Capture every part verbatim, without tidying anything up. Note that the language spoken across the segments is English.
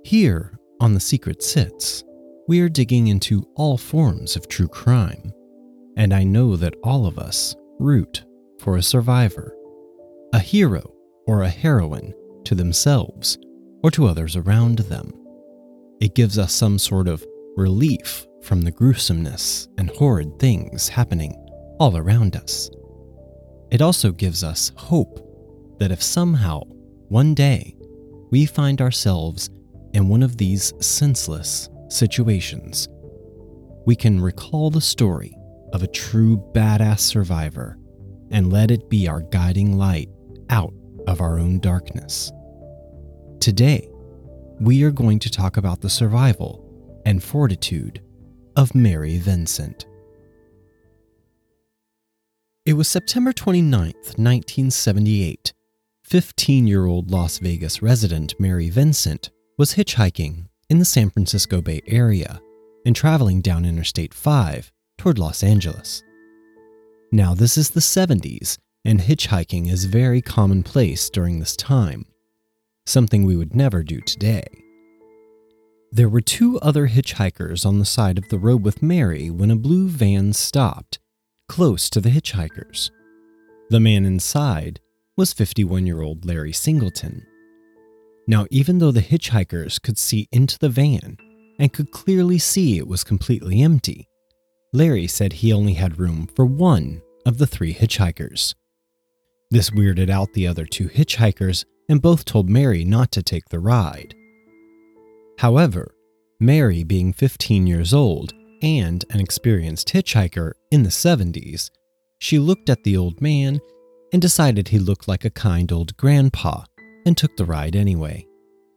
Here on The Secret Sits, we are digging into all forms of true crime, and I know that all of us root for a survivor, a hero or a heroine to themselves or to others around them. It gives us some sort of relief from the gruesomeness and horrid things happening all around us. It also gives us hope that if somehow, one day, we find ourselves in one of these senseless situations, we can recall the story of a true badass survivor and let it be our guiding light out of our own darkness. Today, we are going to talk about the survival and fortitude of Mary Vincent. It was September twenty-ninth, nineteen seventy-eight. fifteen-year-old Las Vegas resident Mary Vincent was hitchhiking in the San Francisco Bay Area and traveling down Interstate five toward Los Angeles. Now, this is the seventies, and hitchhiking is very commonplace during this time, something we would never do today. There were two other hitchhikers on the side of the road with Mary when a blue van stopped close to the hitchhikers. The man inside was fifty-one-year-old Larry Singleton. Now, even though the hitchhikers could see into the van and could clearly see it was completely empty, Larry said he only had room for one of the three hitchhikers. This weirded out the other two hitchhikers, and both told Mary not to take the ride. However, Mary, being fifteen years old and an experienced hitchhiker in the seventies, she looked at the old man and decided he looked like a kind old grandpa and took the ride anyway.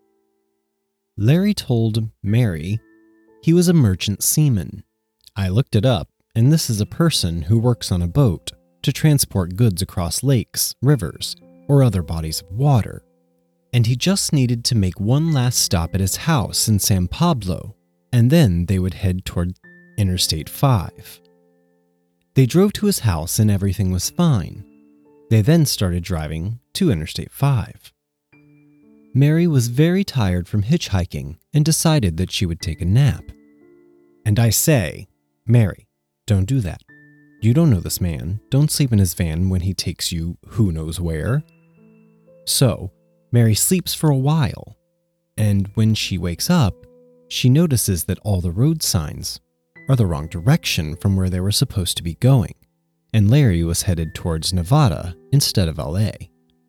Larry told Mary he was a merchant seaman. I looked it up, and this is a person who works on a boat to transport goods across lakes, rivers, or other bodies of water, and he just needed to make one last stop at his house in San Pablo, and then they would head toward Interstate five. They drove to his house and everything was fine. They then started driving to Interstate five. Mary was very tired from hitchhiking and decided that she would take a nap. And I say, Mary, don't do that. You don't know this man. Don't sleep in his van when he takes you who knows where. So, Mary sleeps for a while, and when she wakes up, she notices that all the road signs are the wrong direction from where they were supposed to be going, and Larry was headed towards Nevada instead of L A.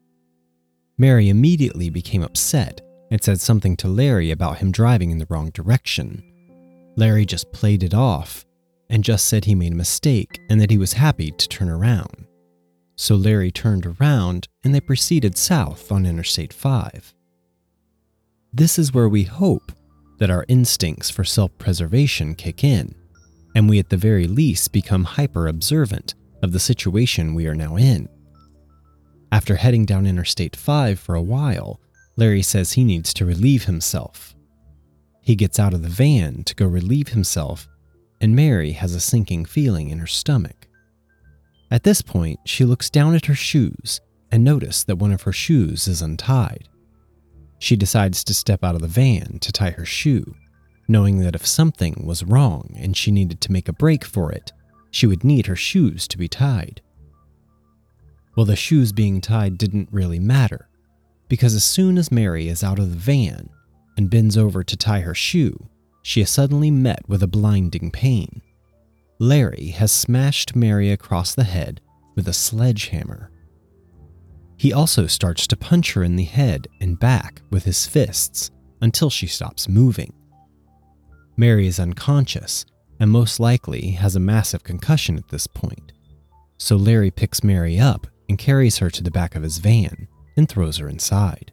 Mary immediately became upset and said something to Larry about him driving in the wrong direction. Larry just played it off and just said he made a mistake and that he was happy to turn around. So Larry turned around and they proceeded south on Interstate five. This is where we hope that our instincts for self-preservation kick in, and we at the very least become hyper-observant of the situation we are now in. After heading down Interstate five for a while, Larry says he needs to relieve himself. He gets out of the van to go relieve himself, and Mary has a sinking feeling in her stomach. At this point, she looks down at her shoes and notices that one of her shoes is untied. She decides to step out of the van to tie her shoe, knowing that if something was wrong and she needed to make a break for it, she would need her shoes to be tied. Well, the shoes being tied didn't really matter, because as soon as Mary is out of the van and bends over to tie her shoe, she is suddenly met with a blinding pain. Larry has smashed Mary across the head with a sledgehammer. He also starts to punch her in the head and back with his fists until she stops moving. Mary is unconscious and most likely has a massive concussion at this point, so Larry picks Mary up and carries her to the back of his van and throws her inside.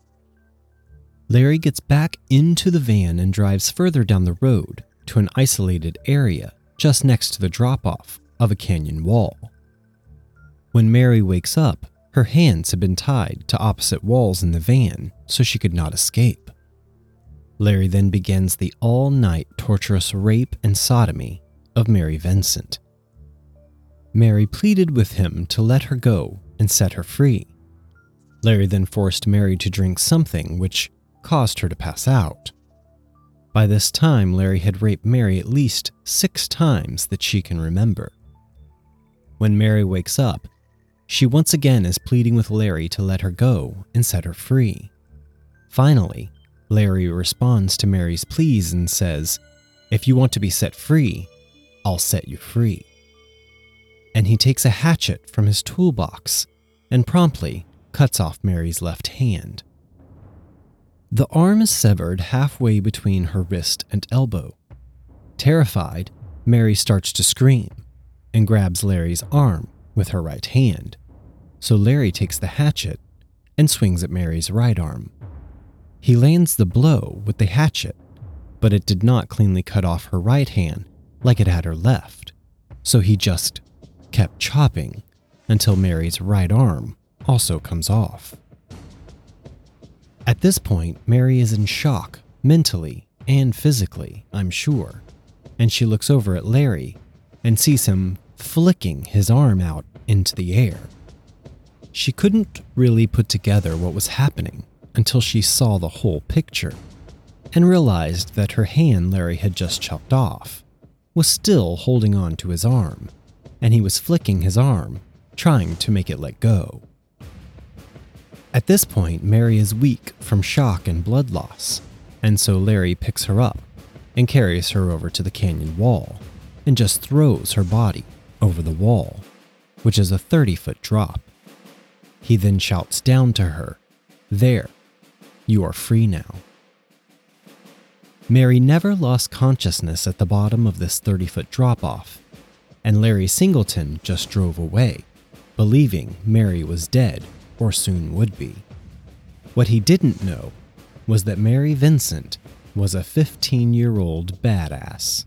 Larry gets back into the van and drives further down the road to an isolated area just next to the drop-off of a canyon wall. When Mary wakes up, her hands have been tied to opposite walls in the van so she could not escape. Larry then begins the all-night torturous rape and sodomy of Mary Vincent. Mary pleaded with him to let her go and set her free. Larry then forced Mary to drink something which caused her to pass out. By this time, Larry had raped Mary at least six times that she can remember. When Mary wakes up, she once again is pleading with Larry to let her go and set her free. Finally, Larry responds to Mary's pleas and says, "If you want to be set free, I'll set you free." And he takes a hatchet from his toolbox and promptly cuts off Mary's left hand. The arm is severed halfway between her wrist and elbow. Terrified, Mary starts to scream and grabs Larry's arm with her right hand, so Larry takes the hatchet and swings at Mary's right arm. He lands the blow with the hatchet, but it did not cleanly cut off her right hand like it had her left, so he just kept chopping until Mary's right arm also comes off. At this point, Mary is in shock, mentally and physically, I'm sure, and she looks over at Larry and sees him flicking his arm out into the air. She couldn't really put together what was happening until she saw the whole picture and realized that her hand Larry had just chopped off was still holding on to his arm, and he was flicking his arm, trying to make it let go. At this point, Mary is weak from shock and blood loss, and so Larry picks her up and carries her over to the canyon wall and just throws her body over the wall, which is a thirty-foot drop. He then shouts down to her, "There, you are free now." Mary never lost consciousness at the bottom of this thirty-foot drop-off, and Larry Singleton just drove away, believing Mary was dead or soon would be. What he didn't know was that Mary Vincent was a fifteen-year-old badass.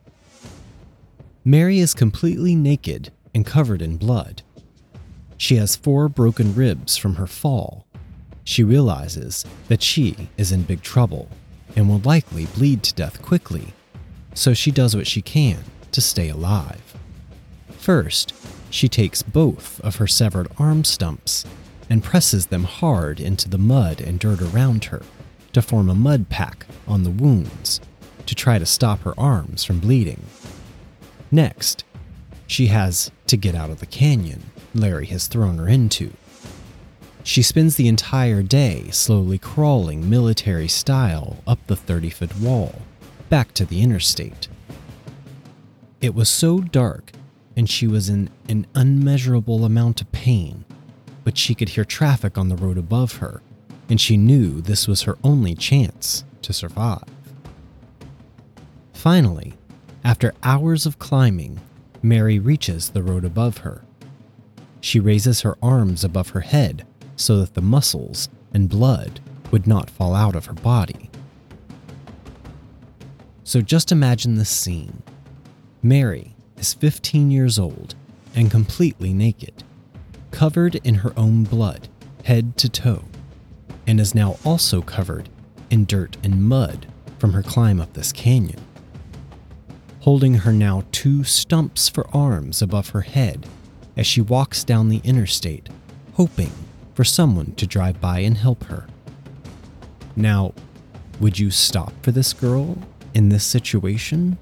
Mary is completely naked and covered in blood. She has four broken ribs from her fall. She realizes that she is in big trouble and will likely bleed to death quickly, so she does what she can to stay alive. First, she takes both of her severed arm stumps and presses them hard into the mud and dirt around her to form a mud pack on the wounds to try to stop her arms from bleeding. Next, she has to get out of the canyon Larry has thrown her into. She spends the entire day slowly crawling military style up the thirty-foot wall, back to the interstate. It was so dark, and she was in an unmeasurable amount of pain, but she could hear traffic on the road above her, and she knew this was her only chance to survive. Finally, after hours of climbing, Mary reaches the road above her. She raises her arms above her head so that the muscles and blood would not fall out of her body. So just imagine this scene. Mary is fifteen years old and completely naked, covered in her own blood, head to toe, and is now also covered in dirt and mud from her climb up this canyon. Holding her now two stumps for arms above her head as she walks down the interstate, hoping for someone to drive by and help her. Now, would you stop for this girl in this situation?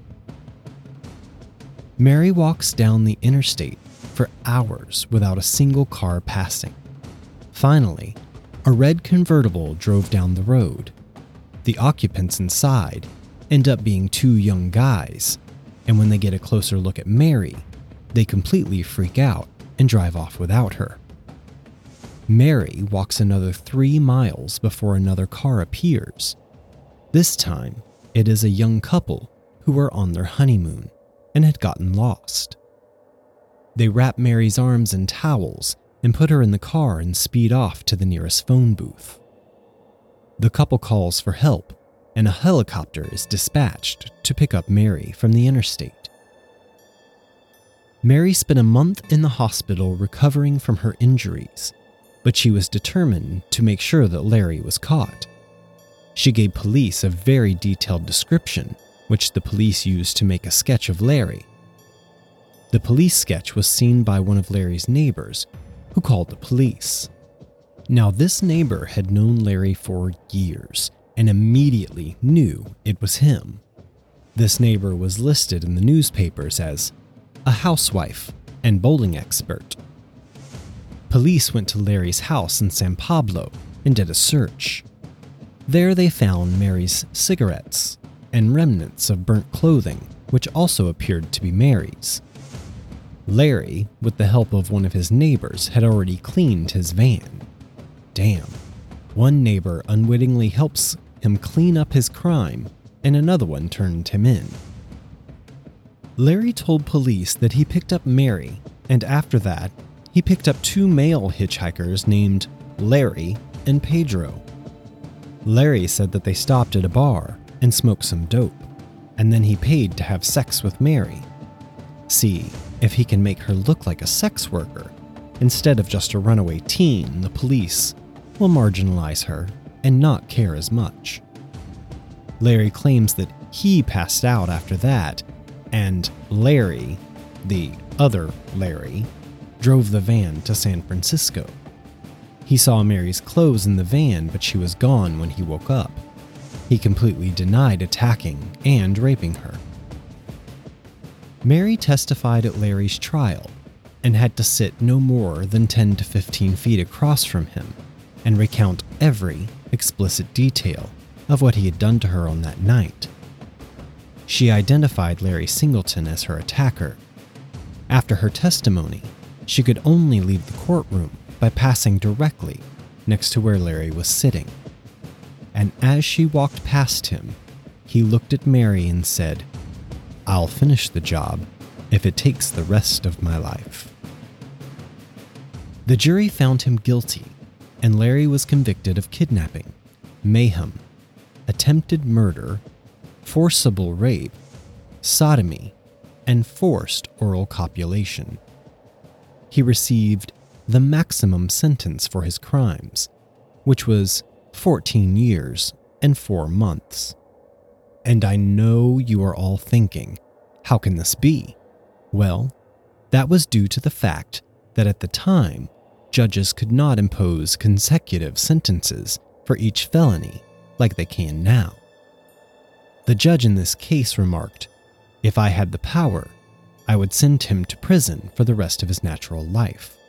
Mary walks down the interstate for hours without a single car passing. Finally, a red convertible drove down the road. The occupants inside end up being two young guys, and when they get a closer look at Mary, they completely freak out and drive off without her. Mary walks another three miles before another car appears. This time, it is a young couple who were on their honeymoon and had gotten lost. They wrap Mary's arms in towels and put her in the car and speed off to the nearest phone booth. The couple calls for help, and a helicopter is dispatched to pick up Mary from the interstate. Mary spent a month in the hospital recovering from her injuries, but she was determined to make sure that Larry was caught. She gave police a very detailed description, which the police used to make a sketch of Larry. The police sketch was seen by one of Larry's neighbors, who called the police. Now, this neighbor had known Larry for years and immediately knew it was him. This neighbor was listed in the newspapers as a housewife and bowling expert. Police went to Larry's house in San Pablo and did a search. There they found Mary's cigarettes and remnants of burnt clothing, which also appeared to be Mary's. Larry, with the help of one of his neighbors, had already cleaned his van. Damn. One neighbor unwittingly helps him clean up his crime, and another one turned him in. Larry told police that he picked up Mary, and after that, he picked up two male hitchhikers named Larry and Pedro. Larry said that they stopped at a bar and smoked some dope, and then he paid to have sex with Mary. See if he can make her look like a sex worker instead of just a runaway teen. The police will marginalize her and not care as much. Larry claims that he passed out after that, and Larry, the other Larry, drove the van to San Francisco. He saw Mary's clothes in the van, but she was gone when he woke up. He completely denied attacking and raping her. Mary testified at Larry's trial and had to sit no more than ten to fifteen feet across from him and recount every explicit detail of what he had done to her on that night. She identified Larry Singleton as her attacker. After her testimony, she could only leave the courtroom by passing directly next to where Larry was sitting. And as she walked past him, he looked at Mary and said, "I'll finish the job if it takes the rest of my life." The jury found him guilty, and Larry was convicted of kidnapping, mayhem, attempted murder, forcible rape, sodomy, and forced oral copulation. He received the maximum sentence for his crimes, which was fourteen years and four months. And I know you are all thinking, how can this be? Well, that was due to the fact that at the time, judges could not impose consecutive sentences for each felony like they can now. The judge in this case remarked, "If I had the power, I would send him to prison for the rest of his natural life."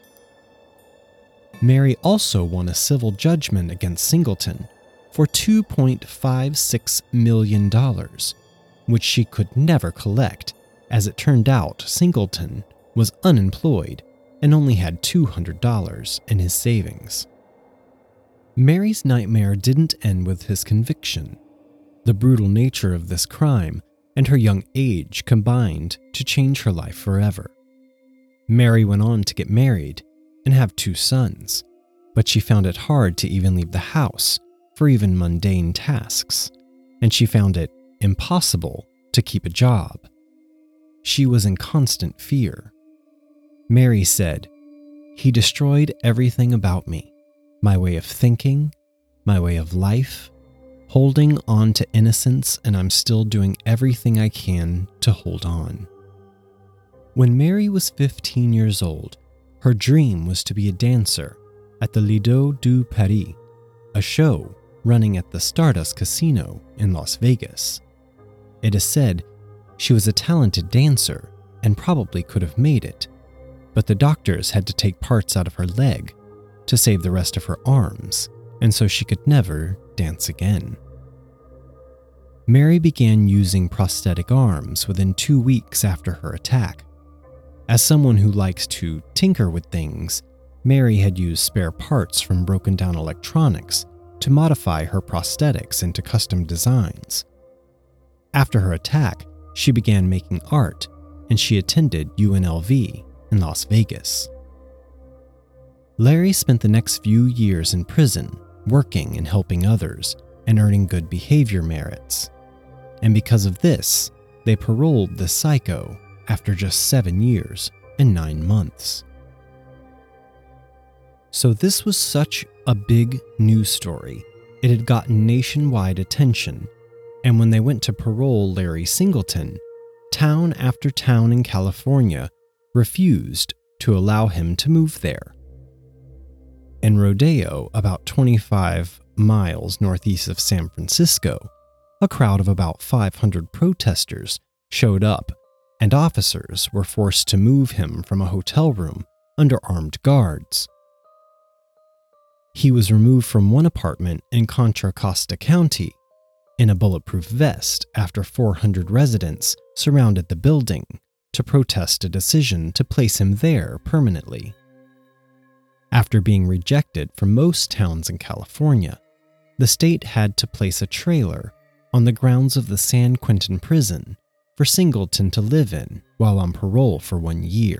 Mary also won a civil judgment against Singleton for two point five six million dollars, which she could never collect. As it turned out, Singleton was unemployed and only had two hundred dollars in his savings. Mary's nightmare didn't end with his conviction. The brutal nature of this crime and her young age combined to change her life forever. Mary went on to get married and have two sons, but she found it hard to even leave the house for even mundane tasks, and she found it impossible to keep a job. She was in constant fear. Mary said, "He destroyed everything about me, my way of thinking, my way of life, holding on to innocence, and I'm still doing everything I can to hold on." When Mary was fifteen years old, her dream was to be a dancer at the Lido du Paris, a show running at the Stardust Casino in Las Vegas. It is said she was a talented dancer and probably could have made it, but the doctors had to take parts out of her leg to save the rest of her arms, and so she could never dance again. Mary began using prosthetic arms within two weeks after her attack. As someone who likes to tinker with things, Mary had used spare parts from broken down electronics to modify her prosthetics into custom designs. After her attack, she began making art, and she attended U N L V in Las Vegas. Larry spent the next few years in prison, working and helping others, and earning good behavior merits. And because of this, they paroled the psycho after just seven years and nine months. So this was such a big news story. It had gotten nationwide attention, and when they went to parole Larry Singleton, town after town in California refused to allow him to move there. In Rodeo, about twenty-five miles northeast of San Francisco, a crowd of about five hundred protesters showed up, and officers were forced to move him from a hotel room under armed guards. He was removed from one apartment in Contra Costa County in a bulletproof vest after four hundred residents surrounded the building to protest a decision to place him there permanently. After being rejected from most towns in California, the state had to place a trailer on the grounds of the San Quentin prison for Singleton to live in while on parole for one year.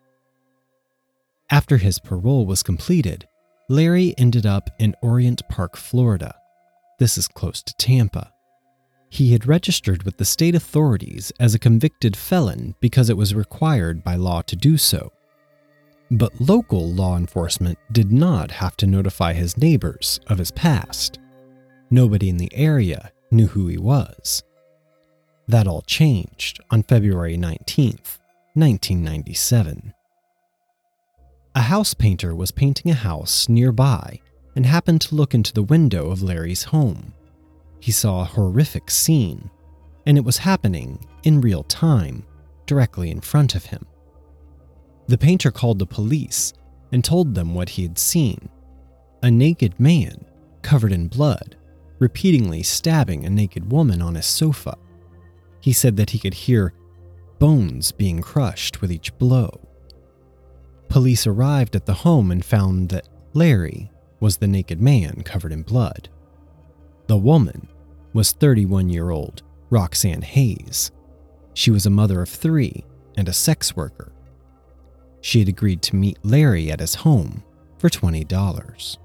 After his parole was completed, Larry ended up in Orient Park, Florida. This is close to Tampa. He had registered with the state authorities as a convicted felon because it was required by law to do so. But local law enforcement did not have to notify his neighbors of his past. Nobody in the area knew who he was. That all changed on February nineteenth, nineteen ninety-seven. A house painter was painting a house nearby and happened to look into the window of Larry's home. He saw a horrific scene, and it was happening in real time, directly in front of him. The painter called the police and told them what he had seen: a naked man, covered in blood, repeatedly stabbing a naked woman on his sofa. He said that he could hear bones being crushed with each blow. Police arrived at the home and found that Larry was the naked man covered in blood. The woman was thirty-one-year-old Roxanne Hayes. She was a mother of three and a sex worker. She had agreed to meet Larry at his home for twenty dollars.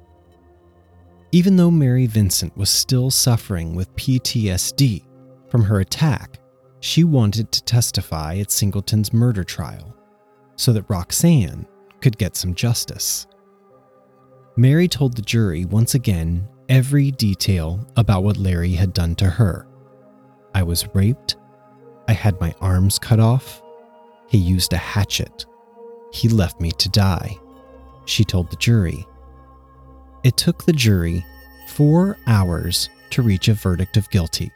Even though Mary Vincent was still suffering with P T S D from her attack, she wanted to testify at Singleton's murder trial so that Roxanne could get some justice. Mary told the jury once again every detail about what Larry had done to her. I was raped. I had my arms cut off. He used a hatchet. He left me to die, she told the jury. It took the jury four hours to reach a verdict of guilty.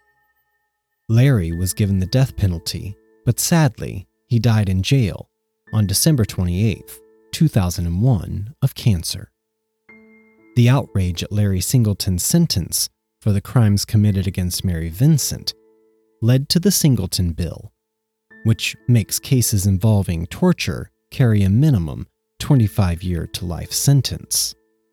Larry was given the death penalty, but sadly, he died in jail on December twenty-eighth, two thousand one, of cancer. The outrage at Larry Singleton's sentence for the crimes committed against Mary Vincent led to the Singleton Bill, which makes cases involving torture carry a minimum twenty-five year to life sentence.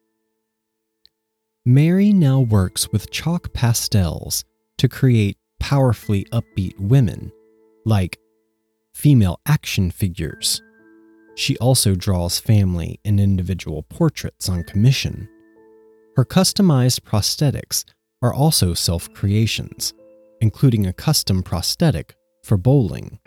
Mary now works with chalk pastels to create powerfully upbeat women, like female action figures. She also draws family and individual portraits on commission. Her customized prosthetics are also self-creations, including a custom prosthetic for bowling.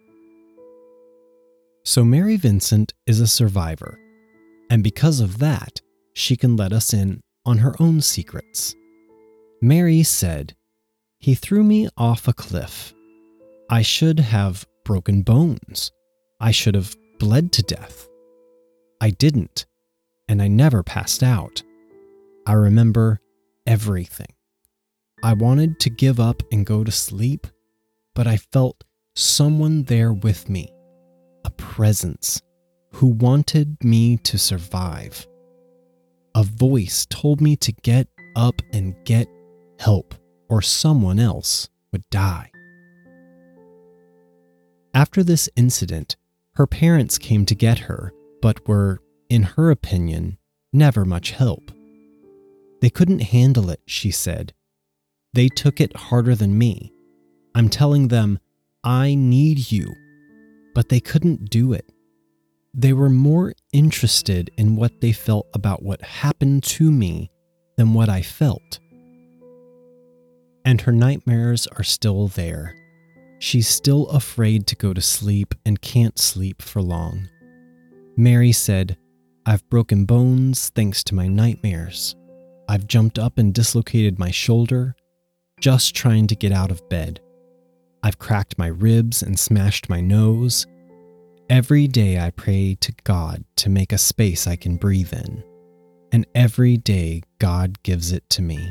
So Mary Vincent is a survivor, and because of that, she can let us in on her own secrets. Mary said, "He threw me off a cliff. I should have broken bones. I should have bled to death. I didn't, and I never passed out. I remember everything. I wanted to give up and go to sleep, but I felt someone there with me, a presence who wanted me to survive. A voice told me to get up and get help, or someone else would die." After this incident, her parents came to get her, but were, in her opinion, never much help. They couldn't handle it, she said. They took it harder than me. I'm telling them, I need you, but they couldn't do it. They were more interested in what they felt about what happened to me than what I felt. And her nightmares are still there. She's still afraid to go to sleep and can't sleep for long. Mary said, "I've broken bones thanks to my nightmares. I've jumped up and dislocated my shoulder just trying to get out of bed. I've cracked my ribs and smashed my nose. Every day I pray to God to make a space I can breathe in. And every day God gives it to me.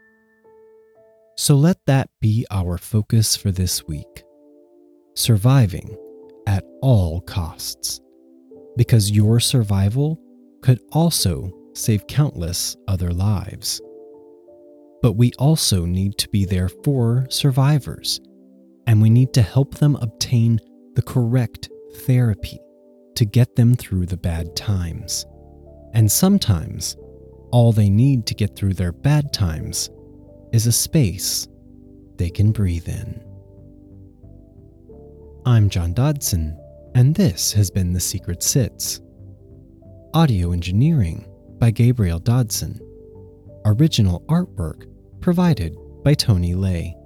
So let that be our focus for this week. Surviving at all costs. Because your survival could also save countless other lives. But we also need to be there for survivors, and we need to help them obtain the correct therapy to get them through the bad times. And sometimes, all they need to get through their bad times is a space they can breathe in. I'm John Dodson, and this has been The Secret Sits. Audio engineering by Gabriel Dodson. Original artwork provided by Tony Lay.